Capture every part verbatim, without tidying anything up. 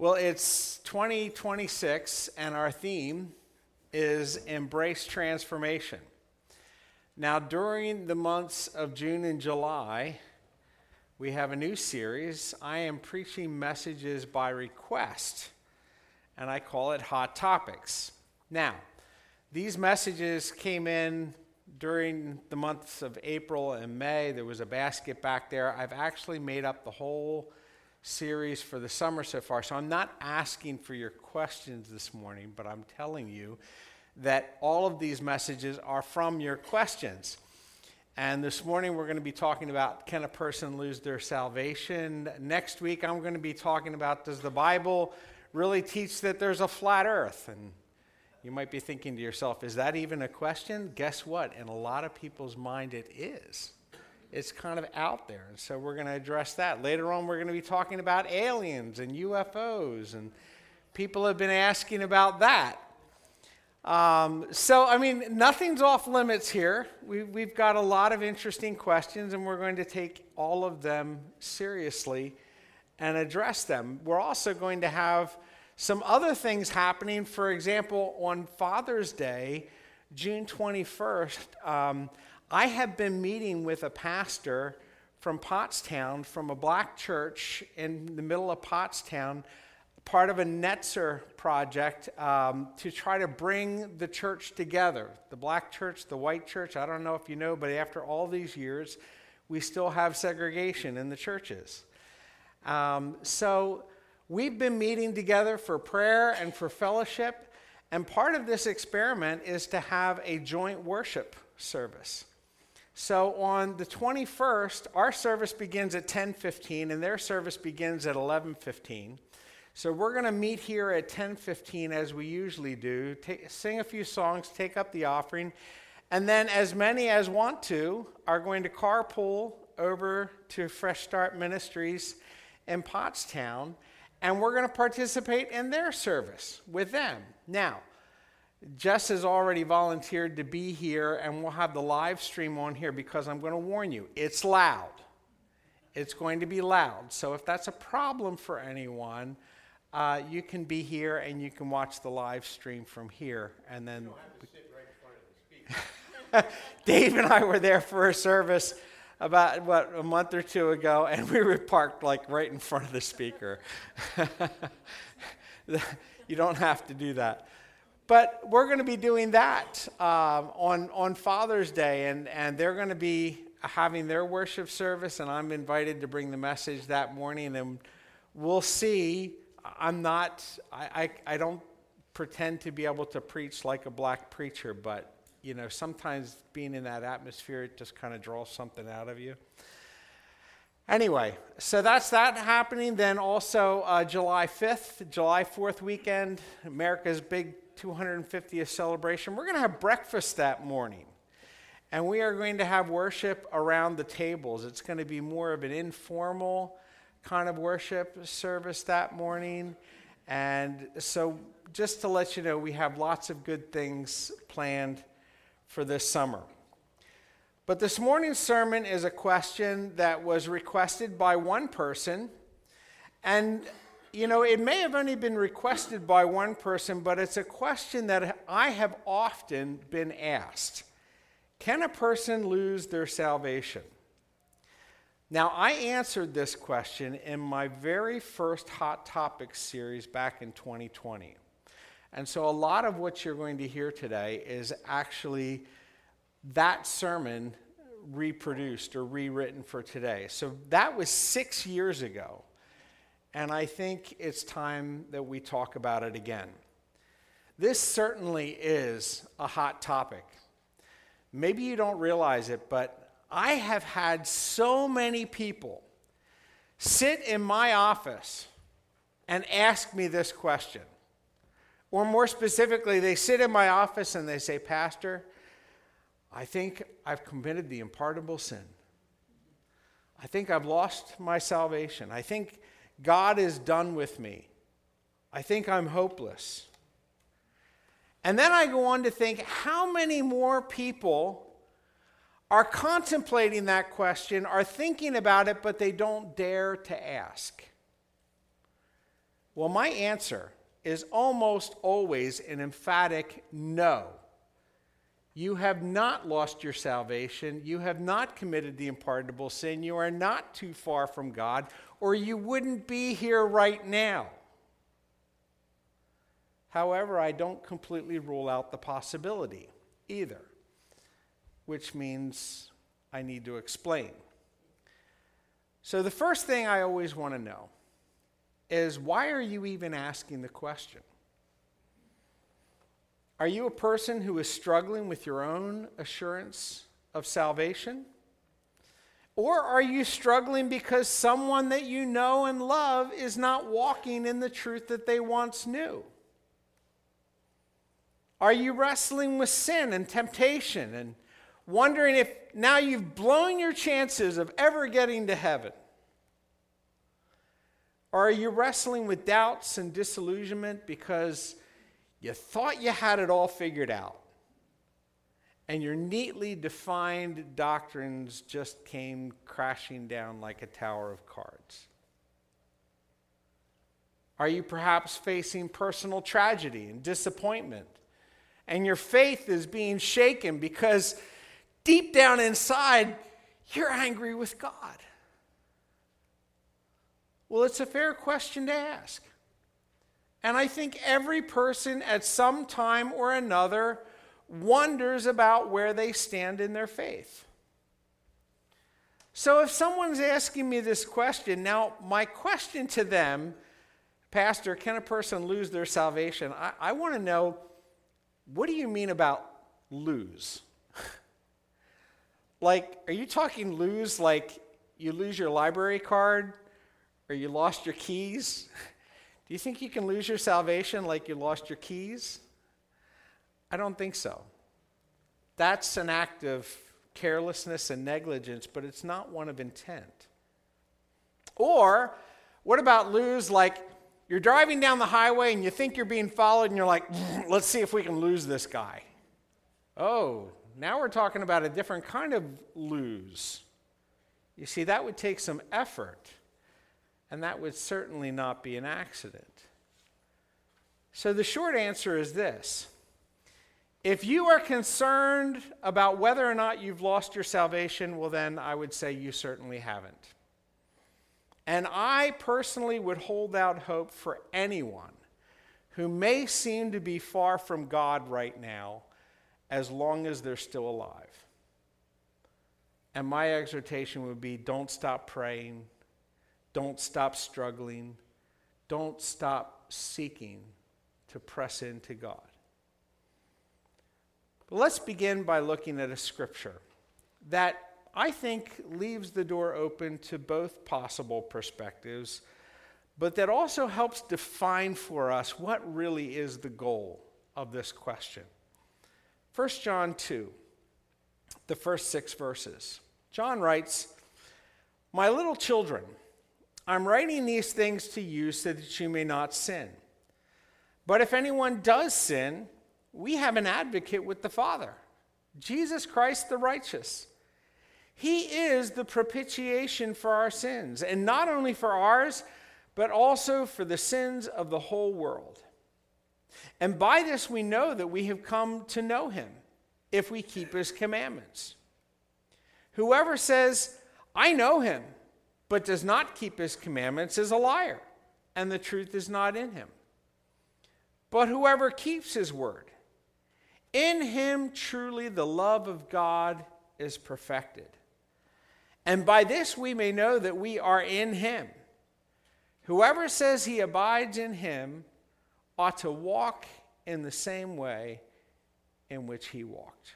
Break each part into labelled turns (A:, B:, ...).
A: Well, it's twenty twenty-six, and our theme is Embrace Transformation. Now, during the months of June and July, we have a new series. I am preaching messages by request, and I call it Hot Topics. Now, these messages came in during the months of April and May. There was a basket back there. I've actually made up the whole series for the summer so far. So I'm not asking for your questions this morning, but I'm telling you that all of these messages are from your questions. And this morning we're going to be talking about, can a person lose their salvation? Next week I'm going to be talking about, does the Bible really teach that there's a flat earth? And you might be thinking to yourself, is that even a question? Guess what? In a lot of people's mind it is. It's kind of out there, and so we're going to address that. Later on, we're going to be talking about aliens and U F Os, and people have been asking about that. Um, so, I mean, nothing's off limits here. We, we've got a lot of interesting questions, and we're going to take all of them seriously and address them. We're also going to have some other things happening. For example, on Father's Day, June twenty-first, um, I have been meeting with a pastor from Pottstown, from a black church in the middle of Pottstown, part of a Netzer project um, to try to bring the church together. The black church, the white church, I don't know if you know, but after all these years, we still have segregation in the churches. Um, so we've been meeting together for prayer and for fellowship, and part of this experiment is to have a joint worship service. So on the twenty-first, our service begins at ten fifteen, and their service begins at eleven fifteen. So we're going to meet here at ten fifteen as we usually do, take, sing a few songs, take up the offering, and then as many as want to are going to carpool over to Fresh Start Ministries in Pottstown, and we're going to participate in their service with them. Now, Jess has already volunteered to be here, and we'll have the live stream on here because I'm going to warn you, it's loud. It's going to be loud. So if that's a problem for anyone, uh, you can be here and you can watch the live stream from here. And then
B: you don't have to sit right in front of the speaker.
A: Dave and I were there for a service about, what, a month or two ago, and we were parked like right in front of the speaker. You don't have to do that. But we're going to be doing that um, on, on Father's Day, and, and they're going to be having their worship service, and I'm invited to bring the message that morning, and we'll see. I'm not, I, I, I don't pretend to be able to preach like a black preacher, but, you know, sometimes being in that atmosphere, it just kind of draws something out of you. Anyway, so that's that happening. Then also uh, July fifth, July fourth weekend, America's big two hundred fiftieth celebration. We're going to have breakfast that morning, and we are going to have worship around the tables. It's going to be more of an informal kind of worship service that morning. And so just to let you know, we have lots of good things planned for this summer. But this morning's sermon is a question that was requested by one person, and you know, it may have only been requested by one person, but it's a question that I have often been asked. Can a person lose their salvation? Now, I answered this question in my very first Hot Topics series back in twenty twenty. And so a lot of what you're going to hear today is actually that sermon reproduced or rewritten for today. So that was six years ago. And I think it's time that we talk about it again. This certainly is a hot topic. Maybe you don't realize it, but I have had so many people sit in my office and ask me this question. Or more specifically, they sit in my office and they say, Pastor, I think I've committed the unpardonable sin. I think I've lost my salvation. I think God is done with me. I think I'm hopeless. And then I go on to think, how many more people are contemplating that question, are thinking about it, but they don't dare to ask? Well, my answer is almost always an emphatic no. You have not lost your salvation. You have not committed the unpardonable sin. You are not too far from God, or you wouldn't be here right now. However, I don't completely rule out the possibility either, which means I need to explain. So the first thing I always want to know is, why are you even asking the question? Are you a person who is struggling with your own assurance of salvation? Or are you struggling because someone that you know and love is not walking in the truth that they once knew? Are you wrestling with sin and temptation and wondering if now you've blown your chances of ever getting to heaven? Or are you wrestling with doubts and disillusionment because you thought you had it all figured out, and your neatly defined doctrines just came crashing down like a tower of cards? Are you perhaps facing personal tragedy and disappointment, and your faith is being shaken because deep down inside, you're angry with God? Well, it's a fair question to ask. And I think every person at some time or another wonders about where they stand in their faith. So if someone's asking me this question, now my question to them, Pastor, can a person lose their salvation? I, I want to know, what do you mean about lose? Like, are you talking lose like you lose your library card or you lost your keys? Do you think you can lose your salvation like you lost your keys? I don't think so. That's an act of carelessness and negligence, but it's not one of intent. Or what about lose like you're driving down the highway and you think you're being followed and you're like, let's see if we can lose this guy. Oh, now we're talking about a different kind of lose. You see, that would take some effort. And that would certainly not be an accident. So the short answer is this. If you are concerned about whether or not you've lost your salvation, well then I would say you certainly haven't. And I personally would hold out hope for anyone who may seem to be far from God right now, as long as they're still alive. And my exhortation would be, don't stop praying. Don't stop struggling. Don't stop seeking to press into God. But let's begin by looking at a scripture that I think leaves the door open to both possible perspectives, but that also helps define for us what really is the goal of this question. First John two, the first six verses. John writes, "My little children, I'm writing these things to you so that you may not sin. But if anyone does sin, we have an advocate with the Father, Jesus Christ the righteous. He is the propitiation for our sins, and not only for ours, but also for the sins of the whole world. And by this we know that we have come to know him, if we keep his commandments. Whoever says, 'I know him,' but does not keep his commandments is a liar, and the truth is not in him. But whoever keeps his word, in him truly the love of God is perfected. And by this we may know that we are in him. Whoever says he abides in him ought to walk in the same way in which he walked."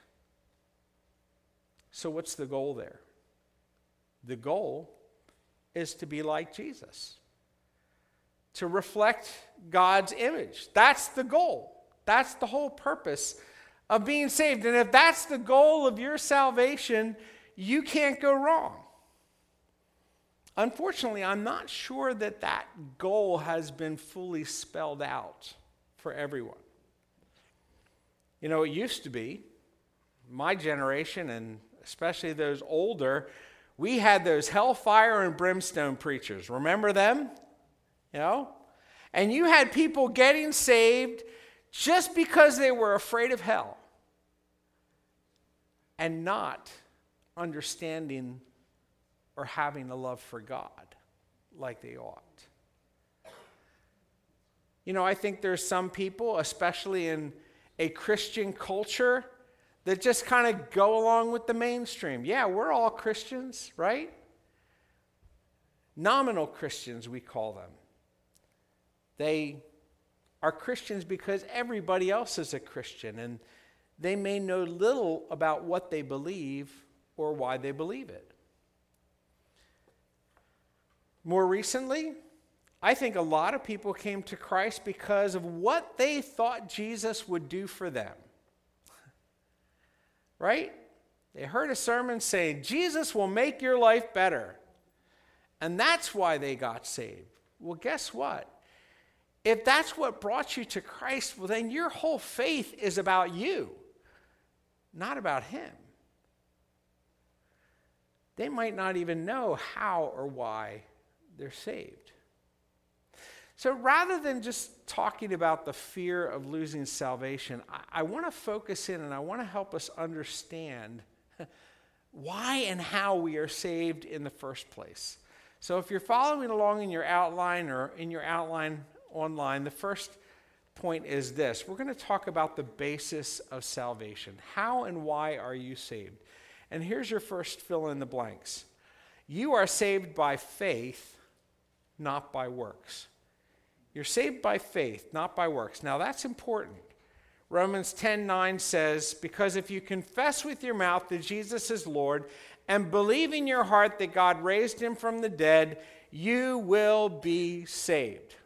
A: So what's the goal there? The goal is to be like Jesus, to reflect God's image. That's the goal. That's the whole purpose of being saved. And if that's the goal of your salvation, you can't go wrong. Unfortunately, I'm not sure that that goal has been fully spelled out for everyone. You know, it used to be, my generation, and especially those older, we had those hellfire and brimstone preachers. Remember them? You know? And you had people getting saved just because they were afraid of hell and not understanding or having a love for God like they ought. You know, I think there's some people, especially in a Christian culture, that just kind of go along with the mainstream. Yeah, we're all Christians, right? Nominal Christians, we call them. They are Christians because everybody else is a Christian, and they may know little about what they believe or why they believe it. More recently, I think a lot of people came to Christ because of what they thought Jesus would do for them. Right? They heard a sermon saying, Jesus will make your life better. And that's why they got saved. Well, guess what? If that's what brought you to Christ, well, then your whole faith is about you, not about him. They might not even know how or why they're saved. So rather than just talking about the fear of losing salvation, I, I want to focus in and I want to help us understand why and how we are saved in the first place. So if you're following along in your outline or in your outline online, the first point is this. We're going to talk about the basis of salvation. How and why are you saved? And here's your first fill in the blanks. You are saved by faith, not by works. You're saved by faith, not by works. Now that's important. Romans ten nine says, because if you confess with your mouth that Jesus is Lord and believe in your heart that God raised him from the dead, you will be saved.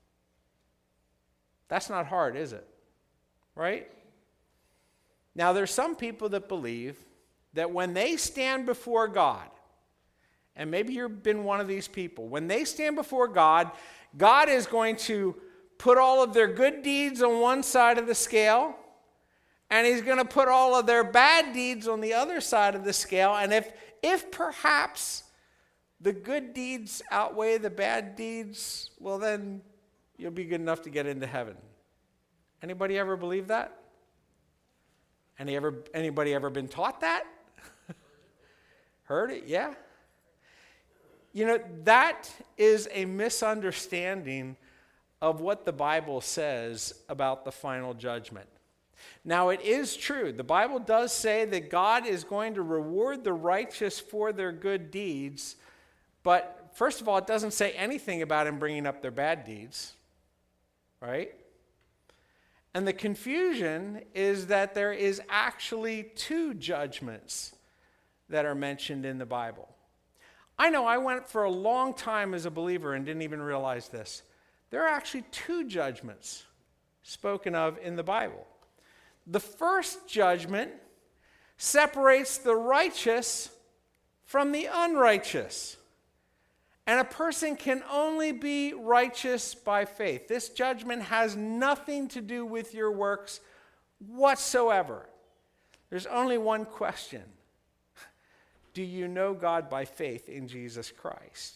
A: That's not hard, is it? Right? Now there's some people that believe that when they stand before God, and maybe you've been one of these people, when they stand before God, God is going to put all of their good deeds on one side of the scale, and he's going to put all of their bad deeds on the other side of the scale. And if, if perhaps the good deeds outweigh the bad deeds, well, then you'll be good enough to get into heaven. Anybody ever believe that? Any ever, anybody ever been taught that? Heard it? Yeah. You know, that is a misunderstanding of what the Bible says about the final judgment. Now, it is true. The Bible does say that God is going to reward the righteous for their good deeds, but first of all, it doesn't say anything about him bringing up their bad deeds, right? And the confusion is that there is actually two judgments that are mentioned in the Bible. I know I went for a long time as a believer and didn't even realize this. There are actually two judgments spoken of in the Bible. The first judgment separates the righteous from the unrighteous. And a person can only be righteous by faith. This judgment has nothing to do with your works whatsoever. There's only one question. Do you know God by faith in Jesus Christ?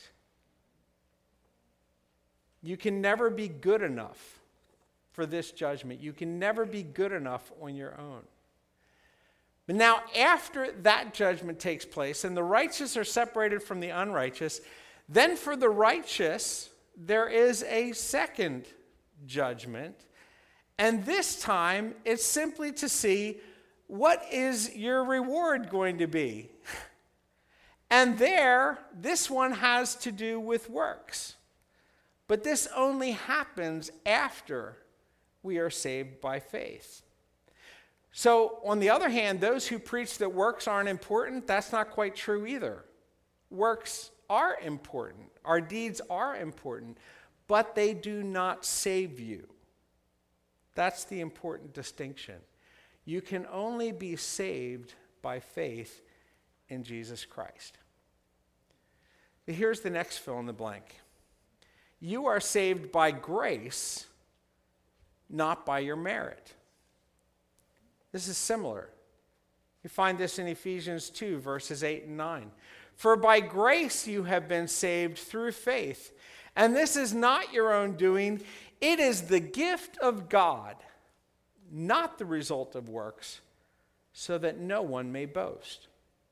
A: You can never be good enough for this judgment. You can never be good enough on your own. But now, after that judgment takes place and the righteous are separated from the unrighteous, then for the righteous, there is a second judgment. And this time, it's simply to see what is your reward going to be. And there, this one has to do with works. But this only happens after we are saved by faith. So, on the other hand, those who preach that works aren't important, that's not quite true either. Works are important. Our deeds are important, but they do not save you. That's the important distinction. You can only be saved by faith in Jesus Christ. But here's the next fill in the blank. You are saved by grace, not by your merit. This is similar. You find this in Ephesians two, verses eight and nine. For by grace you have been saved through faith, and this is not your own doing. It is the gift of God, not the result of works, so that no one may boast.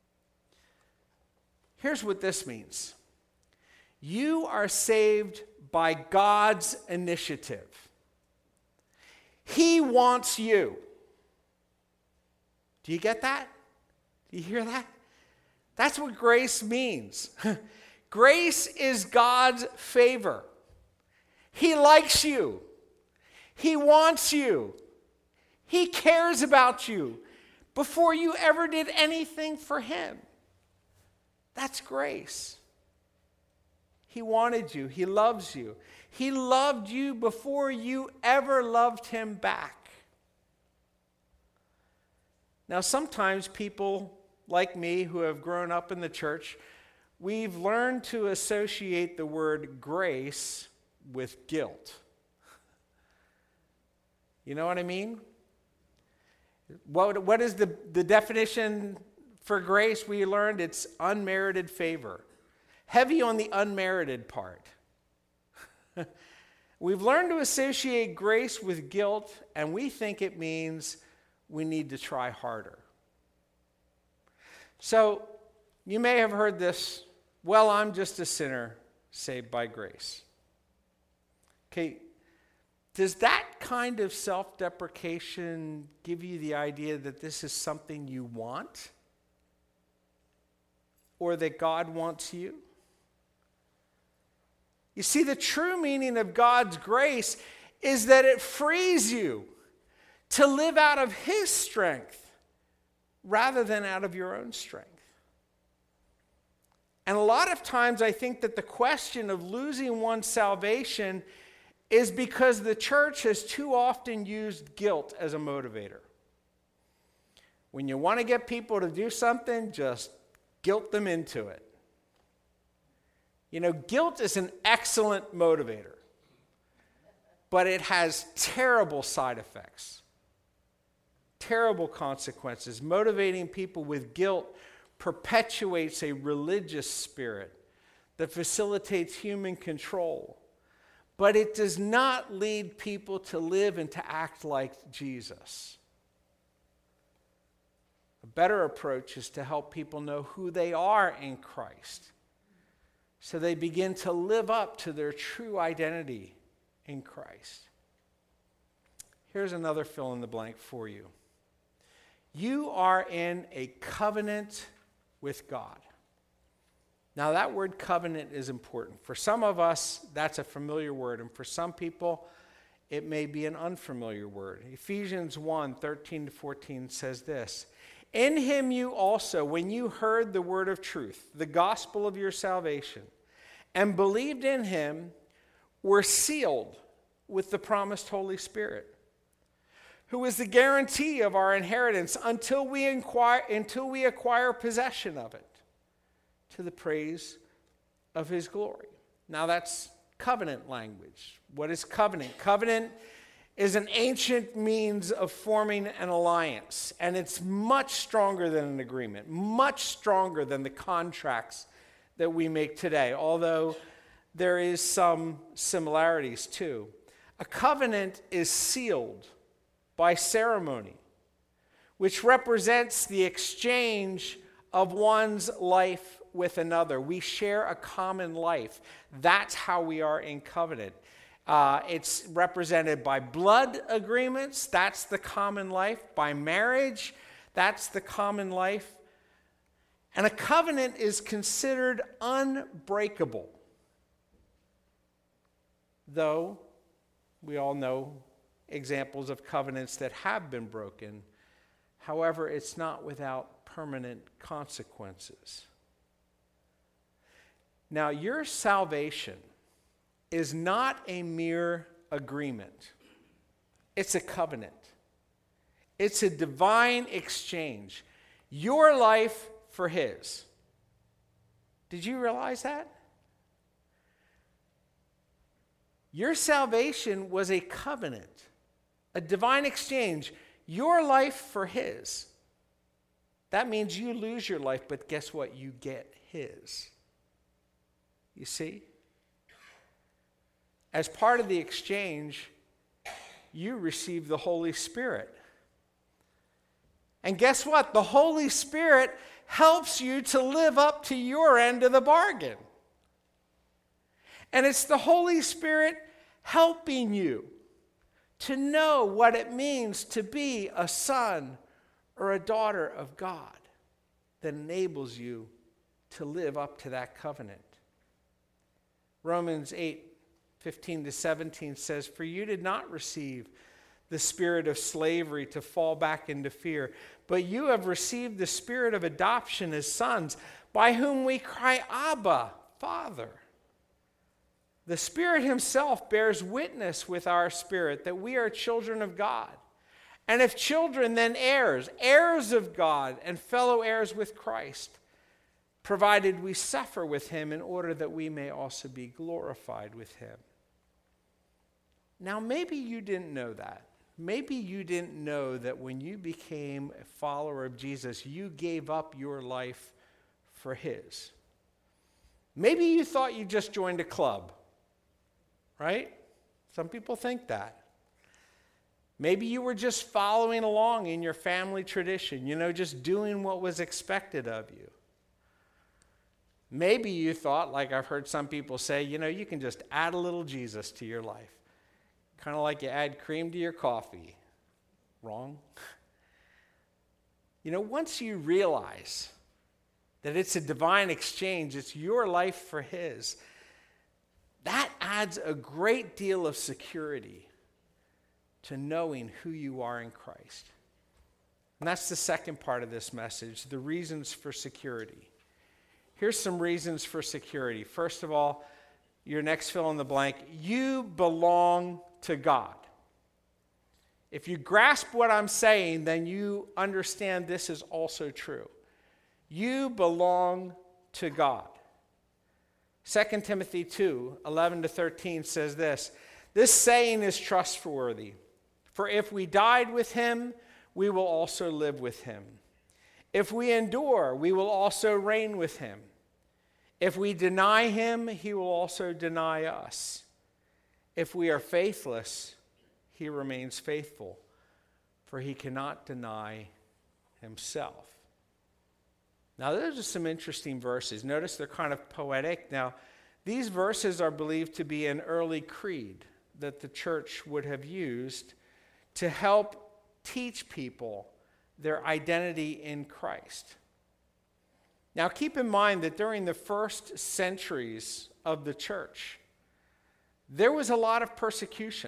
A: Here's what this means. You are saved by God's initiative. He wants you. Do you get that? Do you hear that? That's what grace means. Grace is God's favor. He likes you. He wants you. He cares about you before you ever did anything for him. That's grace. He wanted you. He loves you. He loved you before you ever loved him back. Now, sometimes people like me who have grown up in the church, we've learned to associate the word grace with guilt. You know what I mean? What, what is the, the definition for grace we learned? It's unmerited favor. Heavy on the unmerited part. We've learned to associate grace with guilt, and we think it means we need to try harder. So, you may have heard this, well, I'm just a sinner saved by grace. Okay, does that kind of self-deprecation give you the idea that this is something you want? Or that God wants you? You see, the true meaning of God's grace is that it frees you to live out of his strength rather than out of your own strength. And a lot of times I think that the question of losing one's salvation is because the church has too often used guilt as a motivator. When you want to get people to do something, just guilt them into it. You know, guilt is an excellent motivator, but it has terrible side effects, terrible consequences. Motivating people with guilt perpetuates a religious spirit that facilitates human control, but it does not lead people to live and to act like Jesus. A better approach is to help people know who they are in Christ, so they begin to live up to their true identity in Christ. Here's another fill in the blank for you. You are in a covenant with God. Now, that word covenant is important. For some of us, that's a familiar word, and for some people, it may be an unfamiliar word. Ephesians one, thirteen to fourteen says this, "In him you also, when you heard the word of truth, the gospel of your salvation, and believed in him, were sealed with the promised Holy Spirit, who is the guarantee of our inheritance until we inquire, until we acquire possession of it, to the praise of his glory." Now that's covenant language. What is covenant? Covenant is an ancient means of forming an alliance, and it's much stronger than an agreement, much stronger than the contracts that we make today, although there is some similarities too. A covenant is sealed by ceremony, which represents the exchange of one's life with another. We share a common life. That's how we are in covenant. Uh, it's represented by blood agreements. That's the common life. By marriage, that's the common life. And a covenant is considered unbreakable, though we all know examples of covenants that have been broken. However, it's not without permanent consequences. Now, your salvation is not a mere agreement. It's a covenant. It's a divine exchange. Your life for his. Did you realize that? Your salvation was a covenant, a divine exchange. Your life for his. That means you lose your life, but guess what? You get his. You see? as part of the exchange, you receive the Holy Spirit. And guess what? The Holy Spirit helps you to live up to your end of the bargain. And it's the Holy Spirit helping you to know what it means to be a son or a daughter of God that enables you to live up to that covenant. Romans eight, fifteen to seventeen says, "For you did not receive the spirit of slavery to fall back into fear, but you have received the spirit of adoption as sons, by whom we cry, Abba, Father." The Spirit himself bears witness with our spirit that we are children of God. And if children, then heirs, heirs of God and fellow heirs with Christ, provided we suffer with him in order that we may also be glorified with him. Now, maybe you didn't know that. Maybe you didn't know that when you became a follower of Jesus, you gave up your life for his. Maybe you thought you just joined a club, right? Some people think that. Maybe you were just following along in your family tradition, you know, just doing what was expected of you. Maybe you thought, like I've heard some people say, you know, you can just add a little Jesus to your life. Kind of like you add cream to your coffee. Wrong. You know, once you realize that it's a divine exchange, it's your life for his, that adds a great deal of security to knowing who you are in Christ. And that's the second part of this message, the reasons for security. Here's some reasons for security. First of all, your next fill in the blank, you belong to God. If you grasp what I'm saying, then you understand this is also true. You belong to God. Second Timothy two, eleven to thirteen says this, "This saying is trustworthy, for if we died with him, we will also live with him. If we endure, we will also reign with him. If we deny him, he will also deny us. If we are faithless, he remains faithful, for he cannot deny himself." Now, those are some interesting verses. Notice they're kind of poetic. Now, these verses are believed to be an early creed that the church would have used to help teach people their identity in Christ. Now, keep in mind that during the first centuries of the church, there was a lot of persecution.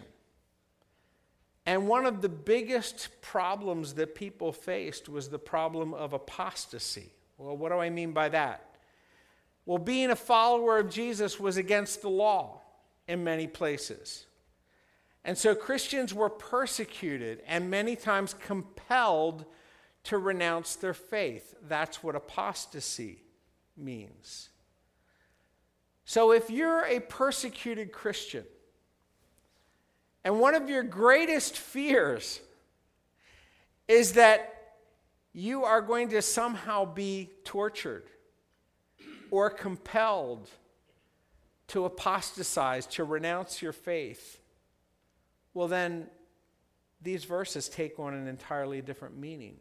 A: And one of the biggest problems that people faced was the problem of apostasy. Well, what do I mean by that? Well, being a follower of Jesus was against the law in many places. And so Christians were persecuted and many times compelled to renounce their faith. That's what apostasy means. So if you're a persecuted Christian, and one of your greatest fears is that you are going to somehow be tortured or compelled to apostatize, to renounce your faith, well then, these verses take on an entirely different meaning.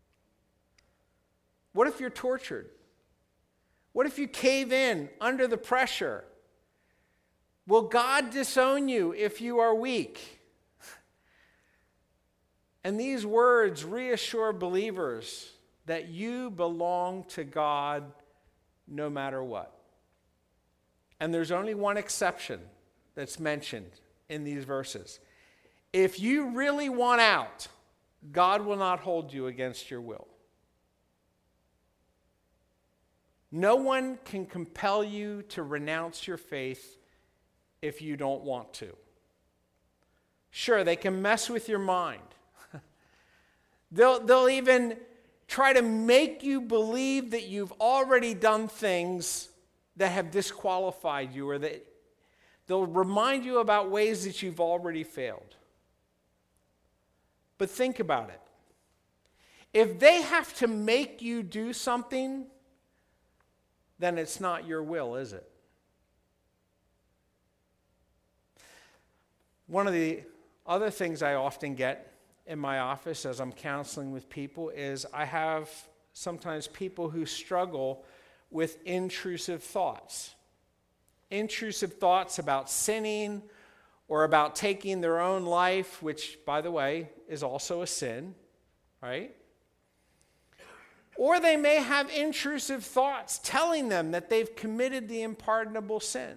A: What if you're tortured? What if you cave in under the pressure? Will God disown you if you are weak? And these words reassure believers that you belong to God no matter what. And there's only one exception that's mentioned in these verses. If you really want out, God will not hold you against your will. No one can compel you to renounce your faith if you don't want to. Sure, they can mess with your mind. They'll, they'll even try to make you believe that you've already done things that have disqualified you, or that they'll remind you about ways that you've already failed. But think about it. If they have to make you do something, then it's not your will, is it? One of the other things I often get in my office as I'm counseling with people is I have sometimes people who struggle with intrusive thoughts. Intrusive thoughts about sinning or about taking their own life, which, by the way, is also a sin, right? Or they may have intrusive thoughts telling them that they've committed the unpardonable sin.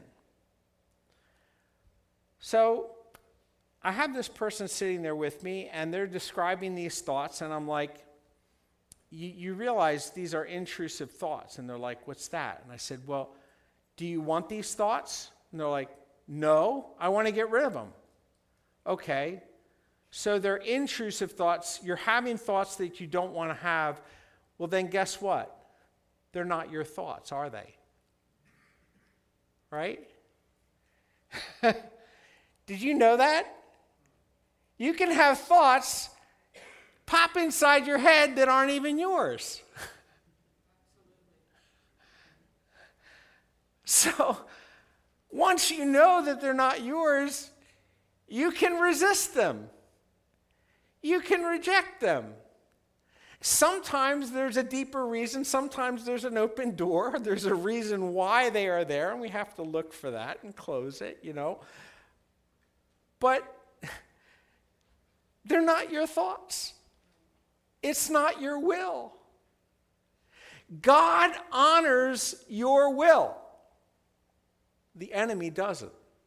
A: So I have this person sitting there with me, and they're describing these thoughts, and I'm like, you, you realize these are intrusive thoughts. And they're like, what's that? And I said, well, do you want these thoughts? And they're like, no, I want to get rid of them. Okay, so they're intrusive thoughts. You're having thoughts that you don't want to have. Well, then guess what? They're not your thoughts, are they? Right? Did you know that? You can have thoughts pop inside your head that aren't even yours. So, once you know that they're not yours, you can resist them. You can reject them. Sometimes there's a deeper reason. Sometimes there's an open door. There's a reason why they are there, and we have to look for that and close it, you know. But they're not your thoughts. It's not your will. God honors your will. The enemy doesn't.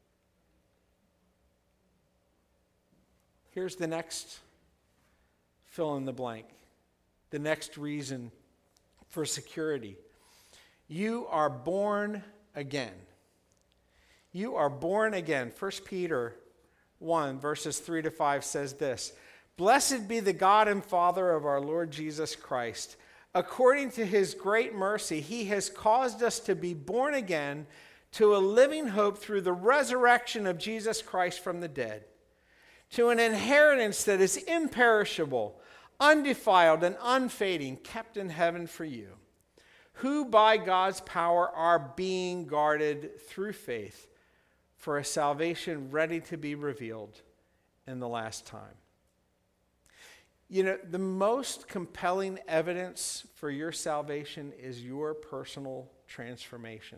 A: Here's the next fill in the blank. The next reason for security. You are born again. You are born again. First Peter one, verses three to five says this. Blessed be the God and Father of our Lord Jesus Christ. According to his great mercy, he has caused us to be born again to a living hope through the resurrection of Jesus Christ from the dead, to an inheritance that is imperishable, undefiled, and unfading, kept in heaven for you, who by God's power are being guarded through faith for a salvation ready to be revealed in the last time. You know, the most compelling evidence for your salvation is your personal transformation.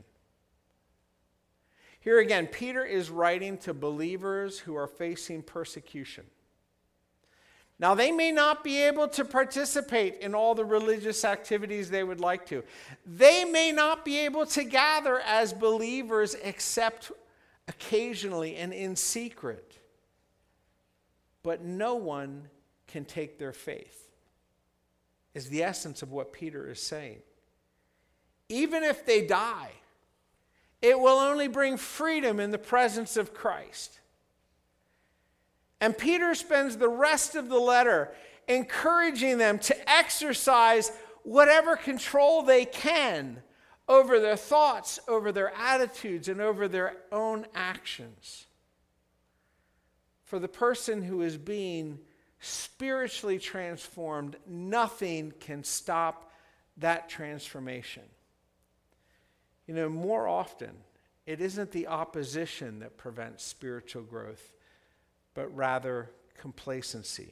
A: Here again, Peter is writing to believers who are facing persecution. Now, they may not be able to participate in all the religious activities they would like to. They may not be able to gather as believers except occasionally and in secret. But no one can take their faith, is the essence of what Peter is saying. Even if they die, it will only bring freedom in the presence of Christ. And Peter spends the rest of the letter encouraging them to exercise whatever control they can over their thoughts, over their attitudes, and over their own actions. For the person who is being spiritually transformed, nothing can stop that transformation. You know, more often, it isn't the opposition that prevents spiritual growth, but rather complacency.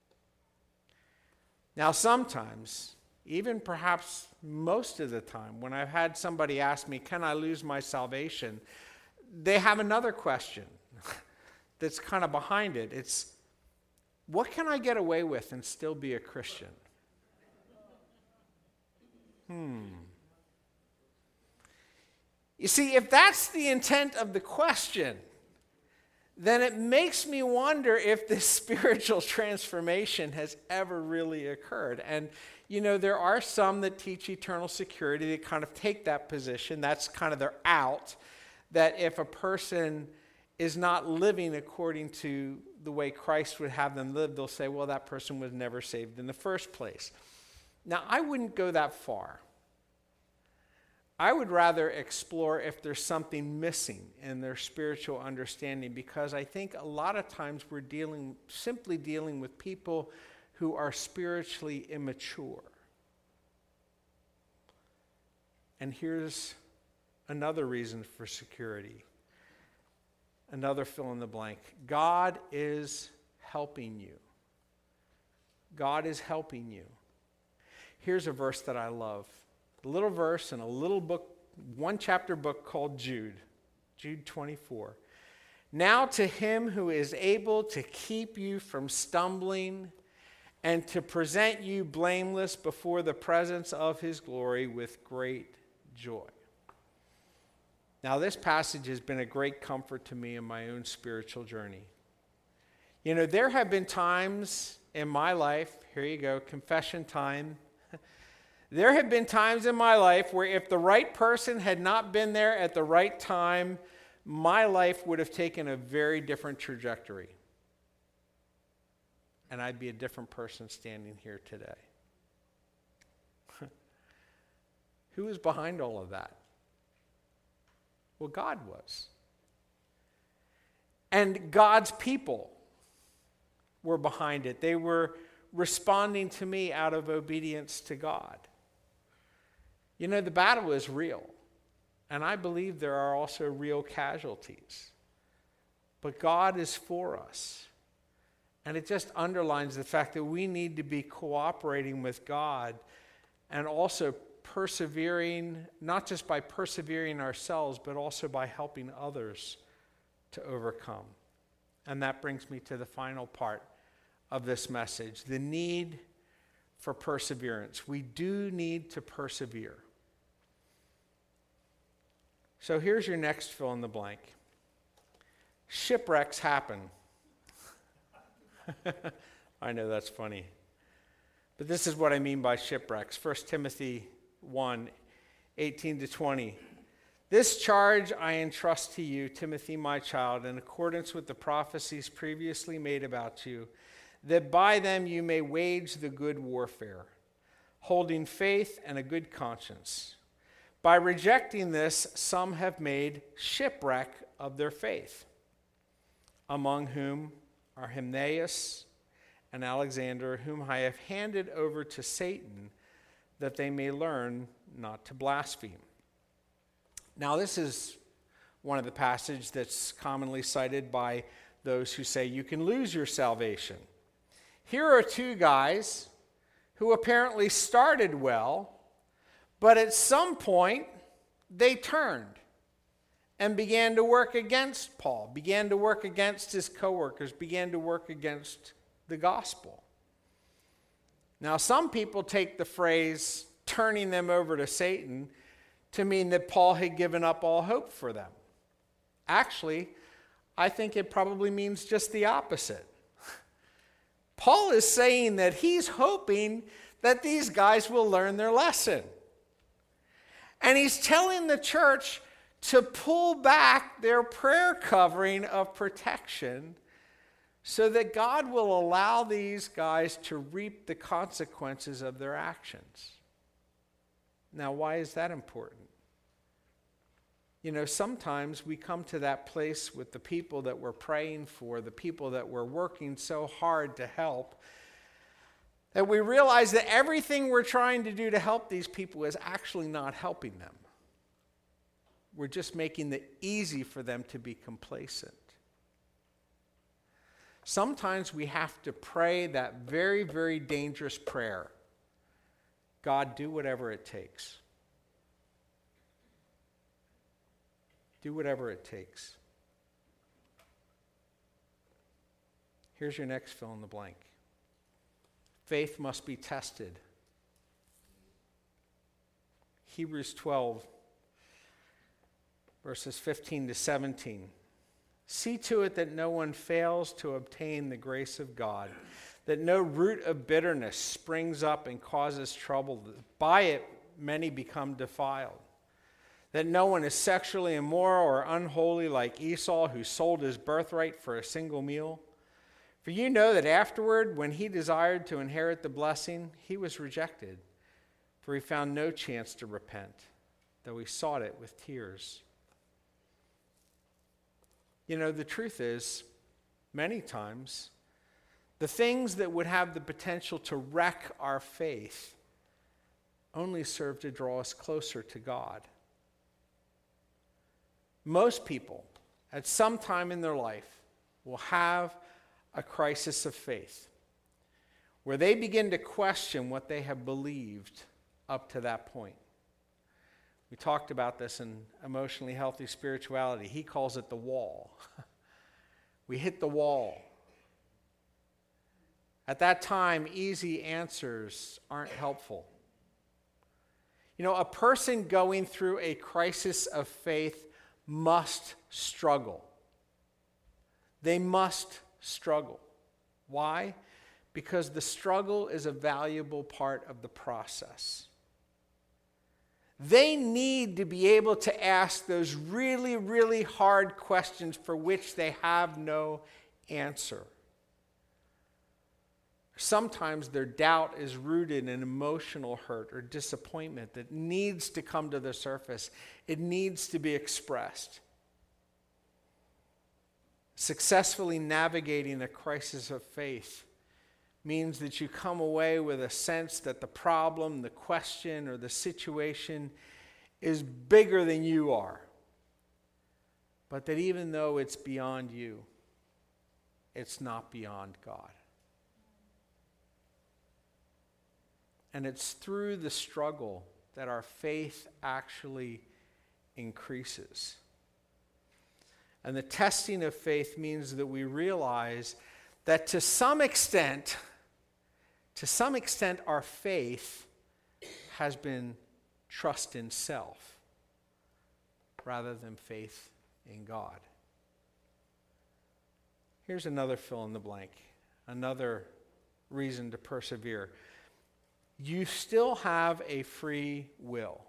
A: Now, sometimes, even perhaps most of the time, when I've had somebody ask me, can I lose my salvation? They have another question that's kind of behind it. It's, what can I get away with and still be a Christian? Hmm. You see, if that's the intent of the question, then it makes me wonder if this spiritual transformation has ever really occurred. And, you know, there are some that teach eternal security that kind of take that position. That's kind of their out, that if a person is not living according to the way Christ would have them live, they'll say, well, that person was never saved in the first place. Now, I wouldn't go that far. I would rather explore if there's something missing in their spiritual understanding, because I think a lot of times we're dealing, simply dealing with people who are spiritually immature. And here's another reason for security. another fill in the blank. God is helping you. God is helping you. Here's a verse that I love. A little verse in a little book, one chapter book called Jude. Jude twenty-four. Now to him who is able to keep you from stumbling and to present you blameless before the presence of his glory with great joy. Now, this passage has been a great comfort to me in my own spiritual journey. You know, there have been times in my life, here you go, confession time. There have been times in my life where if the right person had not been there at the right time, my life would have taken a very different trajectory. And I'd be a different person standing here today. Who was behind all of that? Well, God was. And God's people were behind it. They were responding to me out of obedience to God. You know, the battle is real. And I believe there are also real casualties. But God is for us. And it just underlines the fact that we need to be cooperating with God and also persevering, not just by persevering ourselves, but also by helping others to overcome. And that brings me to the final part of this message, the need for perseverance. We do need to persevere. So here's your next fill in the blank. Shipwrecks happen. I know that's funny. But this is what I mean by shipwrecks. First Timothy one, eighteen to twenty. This charge I entrust to you, Timothy, my child, in accordance with the prophecies previously made about you, that by them you may wage the good warfare, holding faith and a good conscience. By rejecting this, some have made shipwreck of their faith, among whom are Hymenaeus and Alexander, whom I have handed over to Satan, that they may learn not to blaspheme. Now, this is one of the passages that's commonly cited by those who say you can lose your salvation. Here are two guys who apparently started well, but at some point they turned and began to work against Paul, began to work against his coworkers, began to work against the gospel. Now, some people take the phrase turning them over to Satan to mean that Paul had given up all hope for them. Actually, I think it probably means just the opposite. Paul is saying that he's hoping that these guys will learn their lesson. And he's telling the church to pull back their prayer covering of protection so that God will allow these guys to reap the consequences of their actions. Now, why is that important? You know, sometimes we come to that place with the people that we're praying for, the people that we're working so hard to help, that we realize that everything we're trying to do to help these people is actually not helping them. We're just making it easy for them to be complacent. Sometimes we have to pray that very, very dangerous prayer. God, do whatever it takes. Do whatever it takes. Here's your next fill in the blank. Faith must be tested. Hebrews twelve, verses fifteen to seventeen. See to it that no one fails to obtain the grace of God, that no root of bitterness springs up and causes trouble. By it, many become defiled. That no one is sexually immoral or unholy like Esau, who sold his birthright for a single meal. For you know that afterward, when he desired to inherit the blessing, he was rejected, for he found no chance to repent, though he sought it with tears. You know, the truth is, many times, the things that would have the potential to wreck our faith only serve to draw us closer to God. Most people at some time in their life, will have a crisis of faith where they begin to question what they have believed up to that point. We talked about this in Emotionally Healthy Spirituality. He calls it the wall. We hit the wall. At that time, easy answers aren't helpful. You know, a person going through a crisis of faith must struggle. They must struggle. Why? Because the struggle is a valuable part of the process. They need to be able to ask those really, really hard questions for which they have no answer. Sometimes their doubt is rooted in emotional hurt or disappointment that needs to come to the surface. It needs to be expressed. Successfully navigating a crisis of faith means that you come away with a sense that the problem, the question, or the situation is bigger than you are. But that even though it's beyond you, it's not beyond God. And it's through the struggle that our faith actually increases. And the testing of faith means that we realize that to some extent, to some extent, our faith has been trust in self rather than faith in God. Here's another fill in the blank, another reason to persevere. You still have a free will.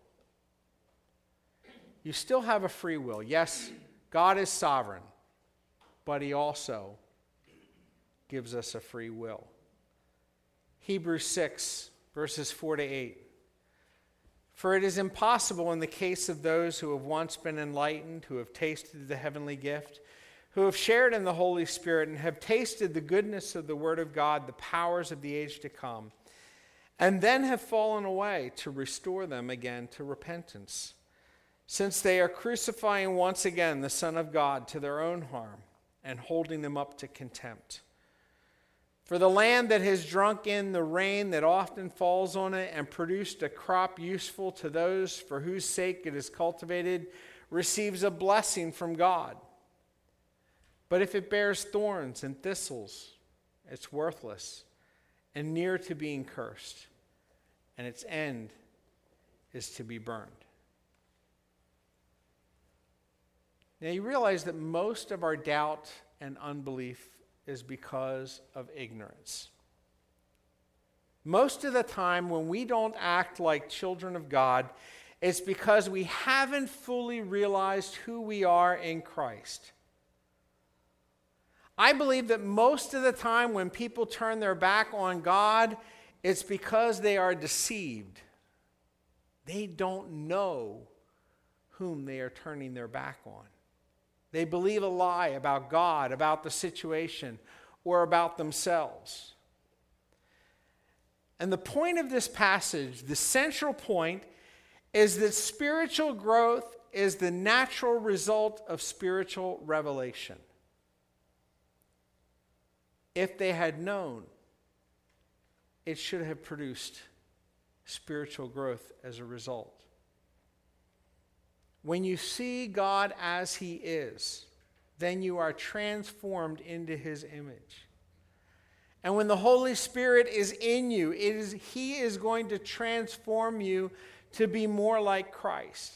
A: You still have a free will. Yes, God is sovereign, but he also gives us a free will. Hebrews six, verses four to eight. For it is impossible in the case of those who have once been enlightened, who have tasted the heavenly gift, who have shared in the Holy Spirit, and have tasted the goodness of the Word of God, the powers of the age to come, and then have fallen away, to restore them again to repentance, since they are crucifying once again the Son of God to their own harm and holding them up to contempt. For the land that has drunk in the rain that often falls on it and produced a crop useful to those for whose sake it is cultivated receives a blessing from God. But if it bears thorns and thistles, it's worthless and near to being cursed, and its end is to be burned. Now you realize that most of our doubt and unbelief is because of ignorance. Most of the time when we don't act like children of God, it's because we haven't fully realized who we are in Christ. I believe that most of the time when people turn their back on God, it's because they are deceived. They don't know whom they are turning their back on. They believe a lie about God, about the situation, or about themselves. And the point of this passage, the central point, is that spiritual growth is the natural result of spiritual revelation. If they had known, it should have produced spiritual growth as a result. When you see God as he is, then you are transformed into his image. And when the Holy Spirit is in you, it is, he is going to transform you to be more like Christ.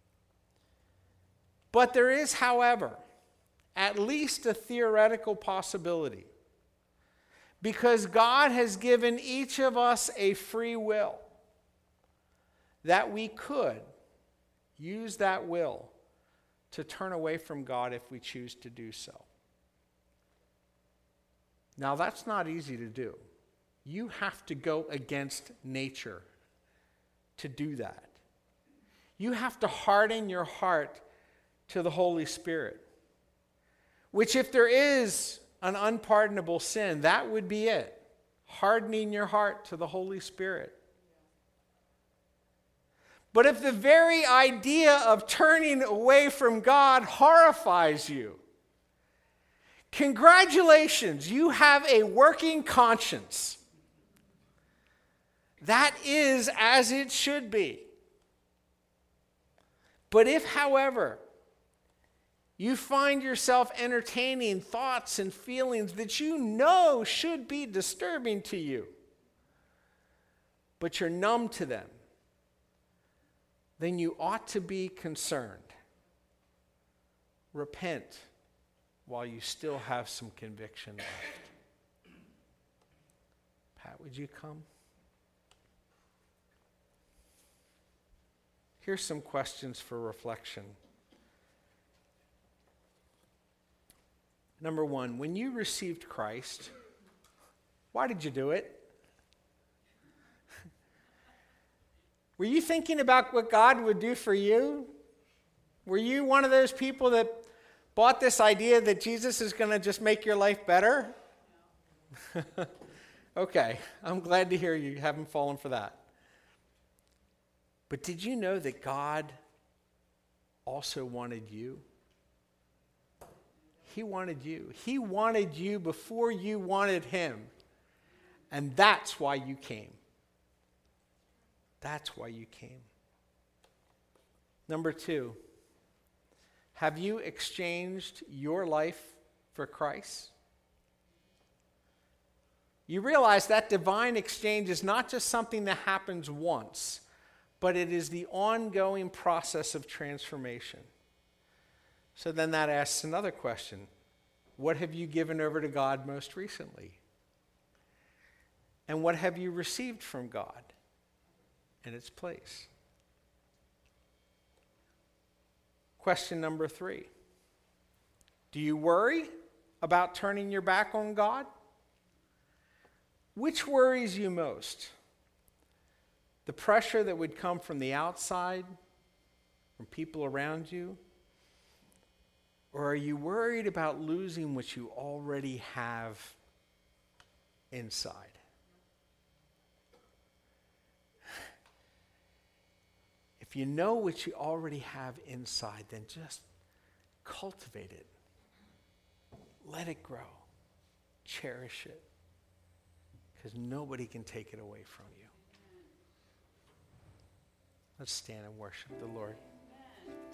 A: But there is, however, at least a theoretical possibility. Because God has given each of us a free will, that we could use that will to turn away from God if we choose to do so. Now, that's not easy to do. You have to go against nature to do that. You have to harden your heart to the Holy Spirit, which, if there is an unpardonable sin, that would be it. Hardening your heart to the Holy Spirit. But if the very idea of turning away from God horrifies you, congratulations, you have a working conscience. That is as it should be. But if, however, you find yourself entertaining thoughts and feelings that you know should be disturbing to you, but you're numb to them, then you ought to be concerned. Repent while you still have some conviction left. Pat, would you come? Here's some questions for reflection. Number one, when you received Christ, why did you do it? Were you thinking about what God would do for you? Were you one of those people that bought this idea that Jesus is going to just make your life better? Okay, I'm glad to hear you haven't fallen for that. But did you know that God also wanted you? He wanted you. He wanted you before you wanted him. And that's why you came. That's why you came. Number two, have you exchanged your life for Christ? You realize that divine exchange is not just something that happens once, but it is the ongoing process of transformation. So then that asks another question. What have you given over to God most recently? And what have you received from God in its place? Question number three. Do you worry about turning your back on God? Which worries you most? The pressure that would come from the outside, from people around you? Or are you worried about losing what you already have inside? If you know what you already have inside, then just cultivate it. Let it grow. Cherish it. Because nobody can take it away from you. Let's stand and worship the Lord.